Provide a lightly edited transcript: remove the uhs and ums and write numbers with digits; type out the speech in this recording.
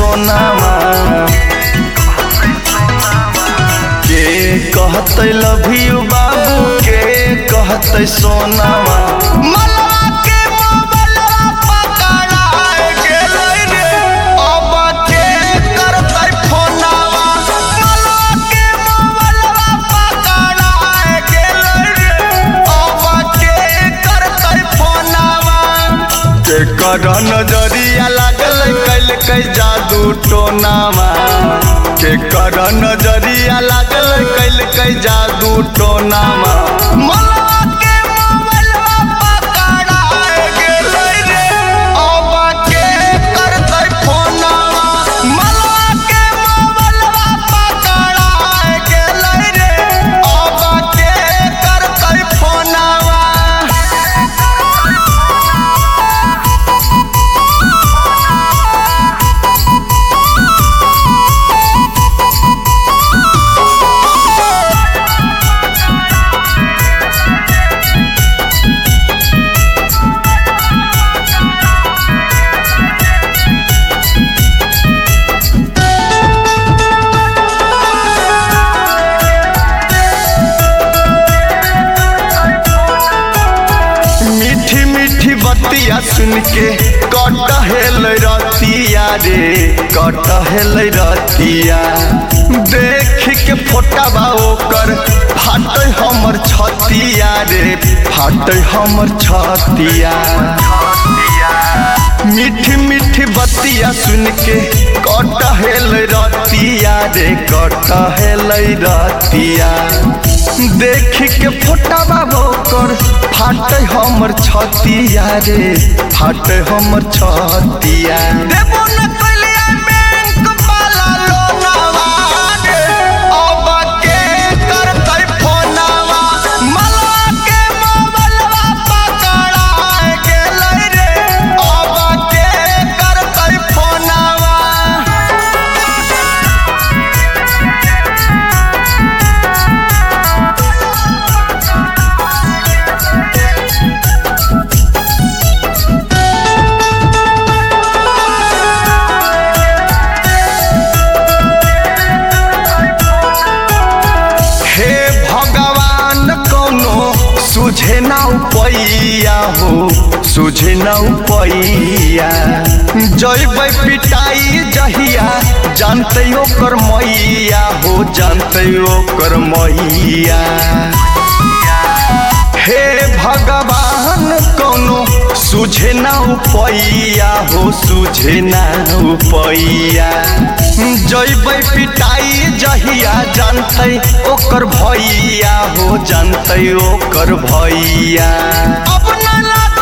सोनामा के कहते लव यू बाबू के कहते सोनामा मलवा के मोबाइलवा पकड़ा गेलै रे अब के करतै फोनावा मलवा के मोबाइलवा पकड़ा गेलै रे अब के करतै फोनावा के कर नजरिया लागल कैल जादू टोनामा के कर नजरिया लागल कैल जादू टोनामा मलवा के मोबाइलवा पकड़ा गेलै रे अब के करतै फोनावा मलवा के मोबाइलवा पकड़ा गेलै रे अब के करतै फोनावा। मीठी मीठी बतिया सुन के कटहेल रतिया रे कटहेल रतिया देख के फोटाबा ओकर फाटे हमर छतिया रे फाटे हमर छतिया मीठी मीठी बतिया सुन के कटहेल रतिया रे कटहेल रतिया देख के फोटाबा ओकर फाटे हमर छतिया रे फाटे हमर छतिया देबो न कलिया बैंक वाला लोनावा रे अब के करतै फोनावा मलवा के मोबाइलवा पकड़ा गेलै रे अब के करतै फोनावा। हे भगवान कौनो सुझे ना उपैया हो सुझे ना उपैया जइबै पिटाई जहिया जानते ओकर मैया हो जानते ओकर मैया हे भगवान कौनो सुझे ना उपैया हो सुझे ना उपैया जइबै पिटाई जहिया जानते ओकर भैया हो जानते ओकर भैया अब ना